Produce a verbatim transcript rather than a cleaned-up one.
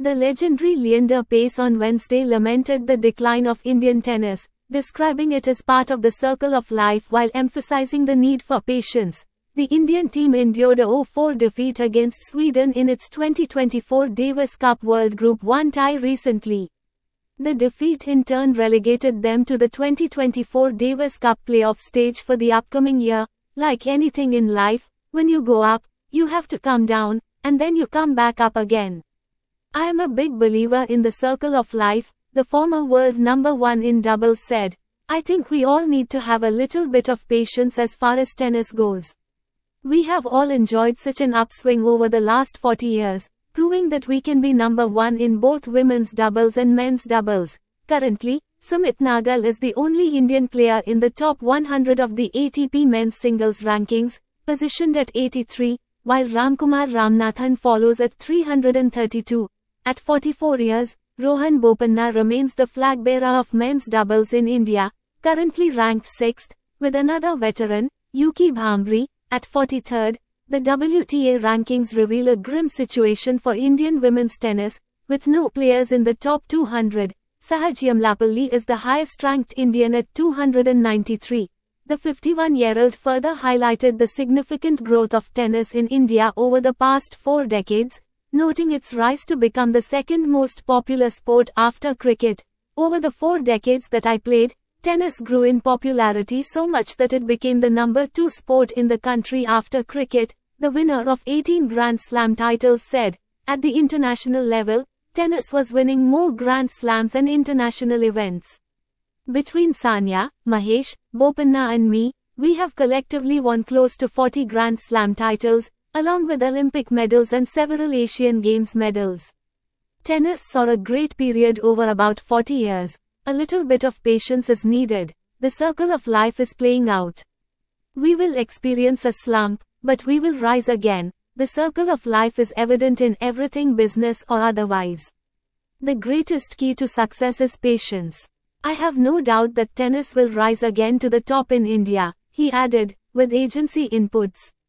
The legendary Leander Paes on Wednesday lamented the decline of Indian tennis, describing it as part of the circle of life while emphasizing the need for patience. The Indian team endured a oh four defeat against Sweden in its twenty twenty-four Davis Cup World Group one tie recently. The defeat in turn relegated them to the twenty twenty-four Davis Cup playoff stage for the upcoming year. Like anything in life, when you go up, you have to come down, and then you come back up again. I am a big believer in the circle of life, the former world number one in doubles said. I think we all need to have a little bit of patience as far as tennis goes. We have all enjoyed such an upswing over the last forty years, proving that we can be number one in both women's doubles and men's doubles. Currently, Sumit Nagal is the only Indian player in the top one hundred of the A T P men's singles rankings, positioned at eighty-three, while Ramkumar Ramanathan follows at three hundred thirty-two. At forty-four years, Rohan Bopanna remains the flag bearer of men's doubles in India, currently ranked sixth, with another veteran, Yuki Bhambri, at forty-third. The W T A rankings reveal a grim situation for Indian women's tennis, with no players in the top two hundred. Sahaj Yamlapalli is the highest-ranked Indian at two hundred ninety-three. The fifty-one-year-old further highlighted the significant growth of tennis in India over the past four decades, noting its rise to become the second most popular sport after cricket. Over the four decades that I played, tennis grew in popularity so much that it became the number two sport in the country after cricket, the winner of eighteen Grand Slam titles said. At the international level, tennis was winning more Grand Slams and international events. Between Sania, Mahesh, Bopanna and me, we have collectively won close to forty Grand Slam titles, along with Olympic medals and several Asian Games medals. Tennis saw a great period over about forty years. A little bit of patience is needed. The circle of life is playing out. We will experience a slump, but we will rise again. The circle of life is evident in everything, business or otherwise. The greatest key to success is patience. I have no doubt that tennis will rise again to the top in India, he added, with agency inputs.